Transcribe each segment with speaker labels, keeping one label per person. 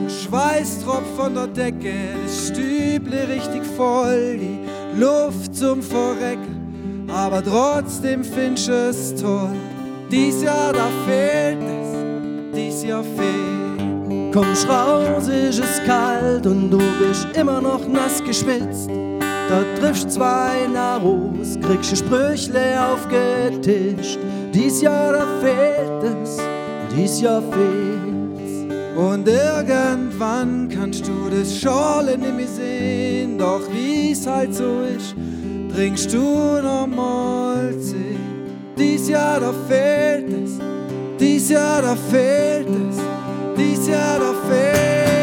Speaker 1: Schweißtropf von der Decke, das Stüble richtig voll, die Luft zum Verrecken, aber trotzdem findest es toll. Dies Jahr, da fehlt es, dies Jahr fehlt.
Speaker 2: Kommst raus, ist es kalt und du bist immer noch nass geschwitzt. Da triffst zwei Naros, kriegst du Sprüchle aufgetischt. Dies Jahr, da fehlt es, dies Jahr fehlt's.
Speaker 1: Und irgendwann kannst du das Schorle nicht mehr sehen, doch wie's halt so ist, trinkst du noch Malzig. Dies Jahr, da fehlt es, dies Jahr, da fehlt es, dies Jahr, da fehlt's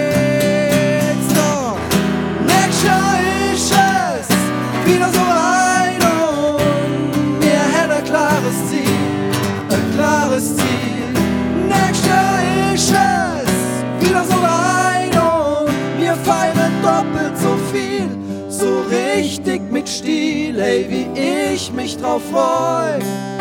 Speaker 1: doch. Nächstes Jahr ist es wieder so weit und wir hätten ein klares Ziel, ein klares Ziel. Nächstes Jahr ist es wieder so weit und wir feiern doppelt so viel, so richtig mit Stil, ey, wie ich mich drauf freu.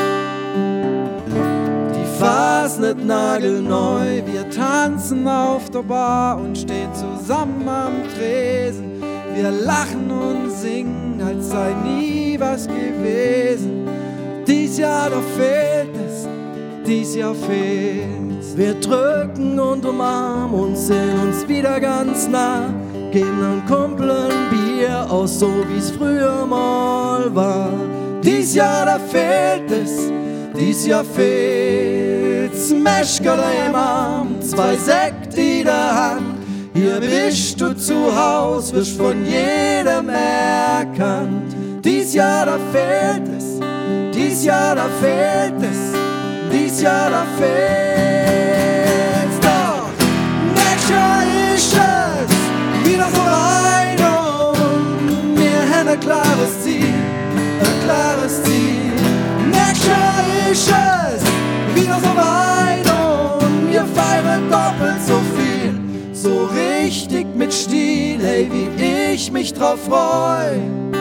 Speaker 1: Die Fasnet nagelneu, wir tanzen auf der Bar und stehen zusammen am Tresen. Wir lachen und singen, als sei nie was gewesen. Dies Jahr, da fehlt es, dies Jahr fehlt's.
Speaker 2: Wir drücken und umarmen und sind uns wieder ganz nah, geben einem Kumpel ein Bier aus, so wie's früher mal war.
Speaker 1: Dies Jahr, da fehlt es, dies Jahr fehlt's. Meschgerle im Arm, zwei Sekte in der Hand. Hier bist du zu Haus, wirst von jedem erkannt. Dies Jahr, da fehlt es, dies Jahr, da fehlt es, dies Jahr, da fehlt's doch. Nächstes Jahr ist es wieder so weit und wir haben ein klares Ziel, ein klares Ziel. Nächstes Jahr ist es wieder so weit und wir feiern doppelt so viel, so richtig mit Stil, hey, wie ich mich drauf freu.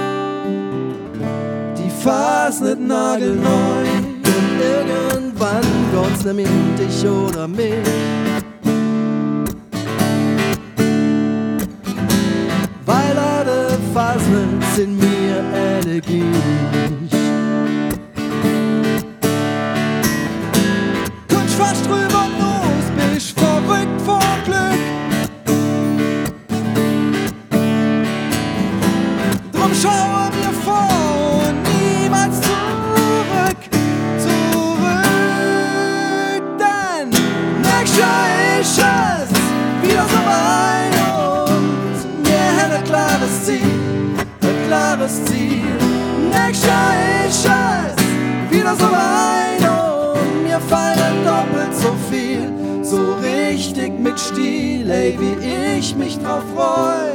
Speaker 1: Die Fasnet nagelneu
Speaker 2: Und irgendwann kommt's nämlich dich oder mich. Weil alle Phasen sind mir elegisch.
Speaker 1: Kommst fast drüber los, bist verrückt vor Glück. Drum schauen wir vor und niemals zurück, denn nächstes Jahr ist es wieder so weit und wir haben ein klares Ziel, ein klares Ziel. Nächstes Jahr ist es wieder so weit und wir feiern doppelt so viel, so richtig mit Stil, ey, wie ich mich drauf freu.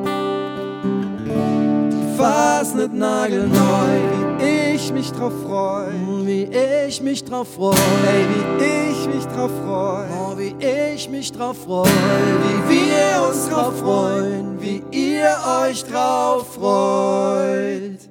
Speaker 1: Die Fasnet nagelneu, wie ich mich drauf freu.
Speaker 2: Wie ich mich drauf freu,
Speaker 1: Ey, wie ich mich drauf freu.
Speaker 2: oh, wie ich mich drauf freu,
Speaker 1: Wie wir uns drauf freuen, wie ihr euch drauf freut.